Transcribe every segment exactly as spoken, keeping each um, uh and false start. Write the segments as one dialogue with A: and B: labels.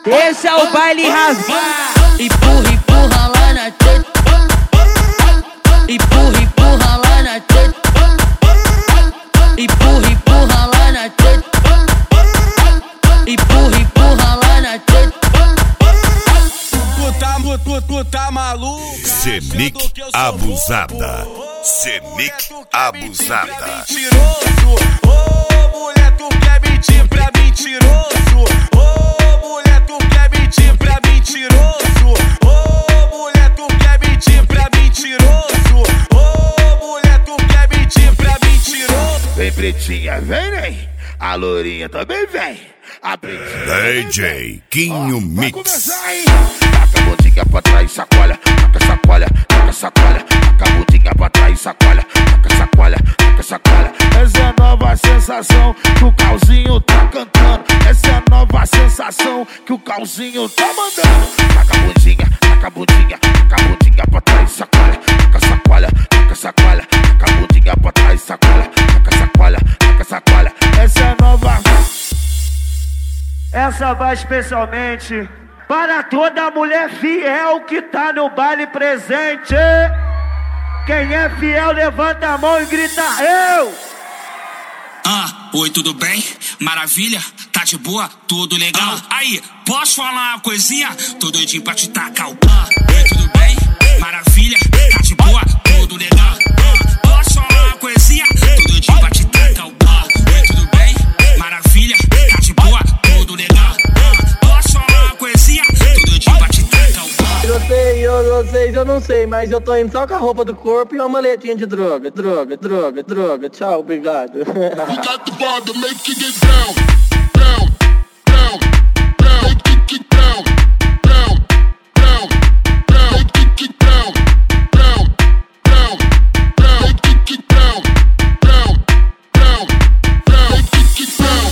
A: Esse é o baile rasgar.
B: Empurra, empurra lá na teta. Empurra, empurra lá na teta. Empurra, empurra lá na teta. Empurra, empurra lá na teta.
C: Tu tá, tu, tu tá maluco?
D: Senic abusada. Senic abusada.
C: Mentiroso, ô mulher, tu quer mentir pra mentiroso. Ô mulher, tu quer mentir pra mentiroso. Ô mulher, tu quer mentir pra mentiroso. Ô mulher, tu quer mentir pra mentiroso.
E: Vem pretinha, vem, vem. A lourinha também vem. A pretinha.
D: D J Quinho Mix.
E: Começar, hein? Taca a bundinha pra trás, sacola. Taca sacola, taca sacola. Taca a bundinha pra trás, sacola. Taca sacola, taca sacola. Essa é a nova sensação que o Calzinho tá cantando. Essa é a nova sensação que o Calzinho tá mandando. Taca a bundinha, taca a bundinha. Taca a bundinha pra trás, sacola. Taca sacola, taca sacola. Taca a bundinha pra trás, sacola. Taca sacola, taca sacola. Essa é a nova.
A: Essa vai especialmente para toda mulher fiel que tá no baile presente. Quem é fiel, levanta a mão e grita eu.
F: Ah, oi, tudo bem? Maravilha? Tá de boa? Tudo legal? Aí, posso falar uma coisinha? Tô doidinho pra te tacar o pão. Oi, tudo bem? Maravilha? Tá de boa? Tudo legal? Ah, posso falar uma coisinha? Tô doidinho pra te tacar o pão. Oi, tudo bem? Maravilha? Tá de boa? Tudo legal? Ah, posso falar uma coisinha? Tô doidinho pra te tacar o pão.
G: Eu sei, eu, vocês, eu não sei, mas eu tô indo só com a roupa do corpo e uma maletinha de droga, droga, droga, droga. Tchau, obrigado.
H: We got the bar to make you get down, down, down, down, kick it down, down, down, down, kick it down, down, down, down, kick it down, down, down, down, kick it down.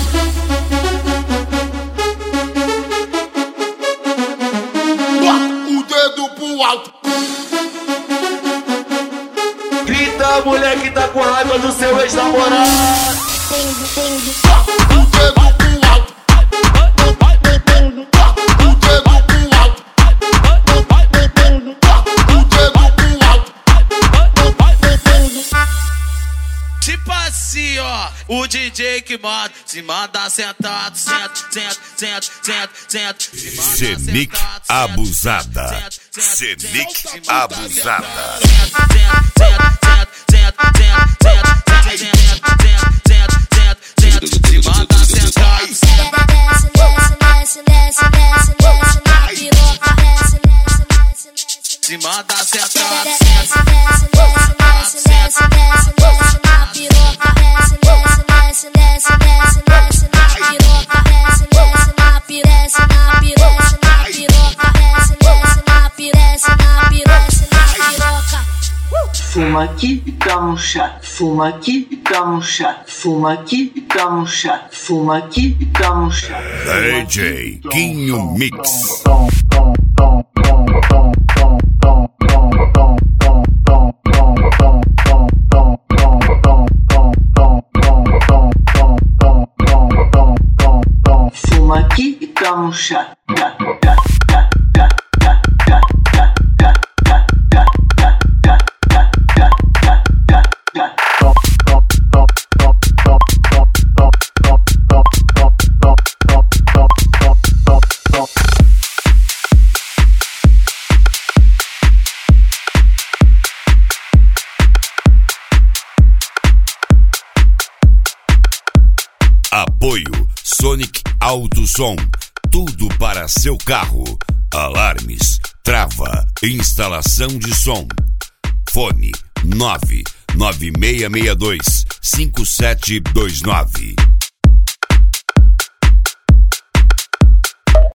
H: O dedo pro alto.
C: Grita, mulher que tá com raiva do seu ex-namorado.
H: O dedo pro alto. O dedo pro alto. O dedo pro alto.
C: Tipo assim, ó, o D J que manda, se manda sentado, senta, senta, senta, senta, senta.
D: Senic abusada. Senic abusada.
C: Se manda sentado,
G: Fuma aqui e toma um chá, fuma aqui e toma um chá, fuma aqui e toma um chá, fuma aqui e toma um chá.
D: D J Quinho Mix.
G: Fuma aqui e toma um chá.
D: Apoio Sonic Auto Som. Tudo para seu carro. Alarmes, trava, instalação de som. Fone nove nove seis seis dois cinco sete dois nove.